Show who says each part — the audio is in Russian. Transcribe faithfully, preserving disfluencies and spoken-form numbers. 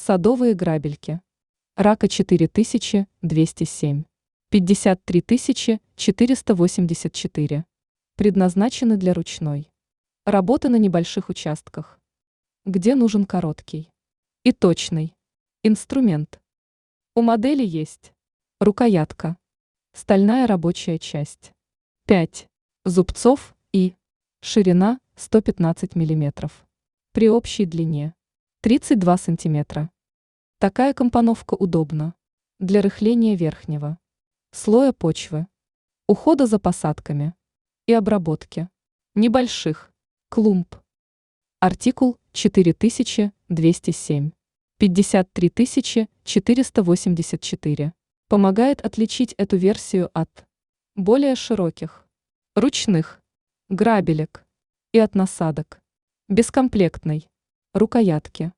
Speaker 1: Садовые грабельки. Рака четыре тысячи двести семь. пятьдесят три тысячи четыреста восемьдесят четыре. Предназначены для ручной работы на небольших участках, где нужен короткий и точный инструмент. У модели есть рукоятка, стальная рабочая часть, пять зубцов и ширина сто пятнадцать миллиметров. При общей длине тридцать два сантиметра. Такая компоновка удобна для рыхления верхнего слоя почвы, ухода за посадками и обработки небольших клумб. Артикул четыре тысячи двести семь. пятьдесят три тысячи четыреста восемьдесят четыре. Помогает отличить эту версию от более широких ручных грабелек и от насадок бескомплектной рукоятки.